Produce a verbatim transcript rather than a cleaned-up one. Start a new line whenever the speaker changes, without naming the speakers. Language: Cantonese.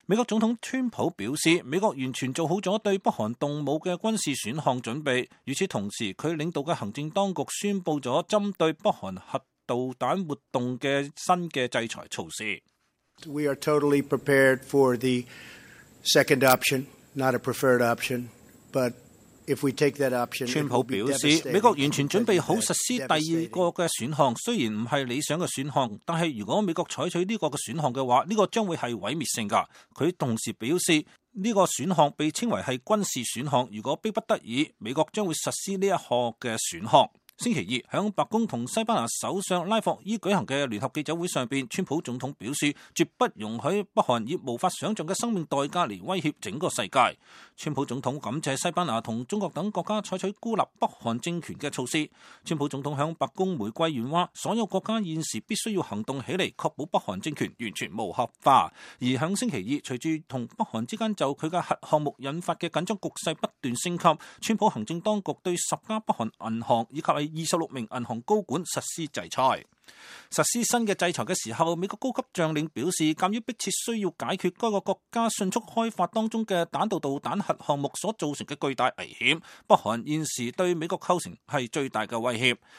美國總統川普表示，美國完全做好咗對北韓動武嘅軍事選項準備。與此同時，佢領導嘅行政當局宣布咗針對北韓核導彈活動嘅新嘅制裁措施。
We are totally prepared for the second option, not a preferred option, but if we take that option,
川普表示，美國完全準備好實施第二個嘅選項，雖然唔係理想嘅選項，但係如果美國採取呢個嘅選項嘅話，呢個將會係毀滅性㗎。佢同時表示，呢個選項被稱為係軍事選項，如果逼不得已，美國將會實施呢一項嘅選項。星期二，響白宮同西班牙首相拉霍伊舉行嘅聯合記者會上邊，川普總統表示，絕不容許北韓以無法想象嘅生命代價嚟威脅整個世界。川普總統感謝西班牙同中國等國家採取孤立北韓政權嘅措施。川普總統響白宮玫瑰園話，所有國家現時必須要行動起嚟，確保北韓政權完全無核化。而響星期二，隨住同北韓之間就佢嘅核項目引發嘅緊張局勢不斷升級，川普行政當局對十家北韓銀行以及係二十六名銀行高管實施制裁。實施新嘅制裁嘅時候，美國高級將領表示，鑑於迫切需要解決該個國家迅速開發當中嘅彈道導彈核項目所造成嘅巨大危險，北韓現時對美國構成係最大嘅威脅。